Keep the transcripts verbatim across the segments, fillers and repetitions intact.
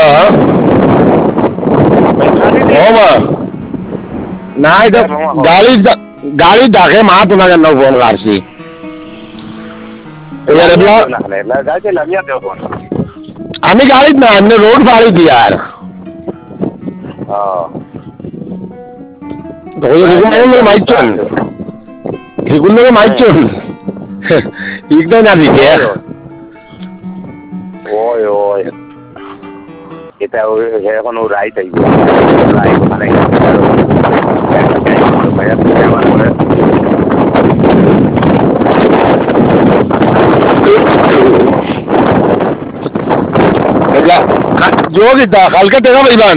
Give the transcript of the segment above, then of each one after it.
hello ও মা না এটা গাড়ি গাড়ি ডাকে মা তোমাকে না ফোন করছি আমি গাড়ি না এমনি রোড ফাড়ি দি আর মাইচন এগুলো মাইচন একদম না দিকে ওই ওই এটা এখন ও রাইট আইব রাইট মানে যোগিতা কালকে দেখা পাইবান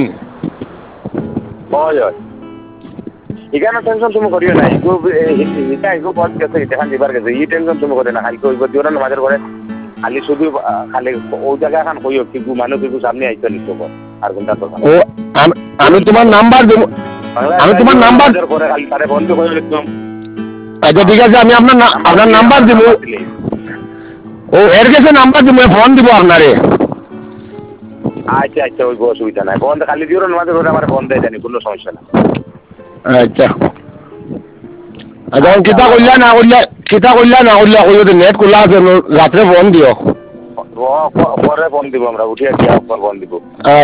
ওই ওই এখানে টেনশন তুমি করিও না এটা এগো পথ গেছে এটা দিবার গেছে এই টেনশন তুমি করে না কালকে ওই দিও না মাঝের করে খালি শুধু খালি ওই জায়গা এখন কইও কি মানুষ কিছু সামনে আইতো নিতো আর কোনটা তো ও আমি তোমার নাম্বার দেব আমি তোমার নাম্বার করে খালি তারে বন্ধ করে একদম আচ্ছা ঠিক আছে আমি আপনার আপনার নাম্বার দেব ও এর কাছে নাম্বার দেব ফোন দিব আপনারে আচ্ছা আচ্ছা ওই অসুবিধা নাই বন্ধ খালি দিও না মাঝে করে আমার বন্ধ হয়ে জানি কোনো সমস্যা না আচ্ছা আচ্ছা কিতা করলা না করলা কিতা করলা না করলা কইও নেট খোলা আছে রাত্রে ফোন দিও পরে ফোন দিব আমরা উঠিয়ে দিয়া ফোন দিব